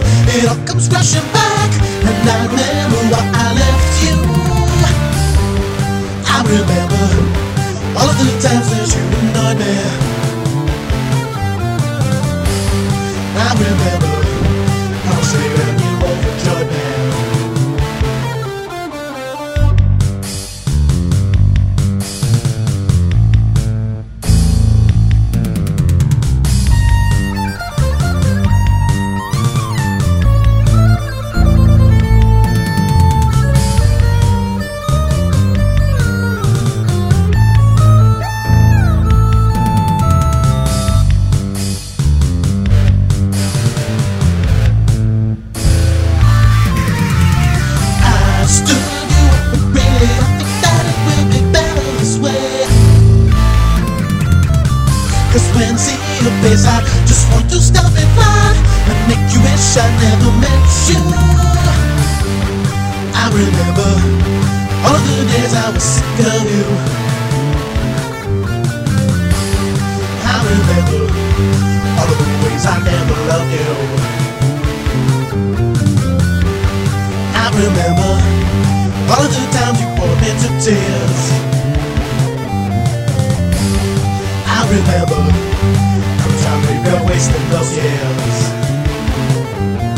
it all comes crashing back. And I remember why I left you. I remember all of the times that you annoyed me. I remember how sweet and you overjoyed me. Cause when see your face, I just want to stop it blind and make you wish I never met you. I remember all the days I was sick of you. I remember all of the ways I never loved you. I remember all of the times you poured me to tears. I remember how time we were wasting those years.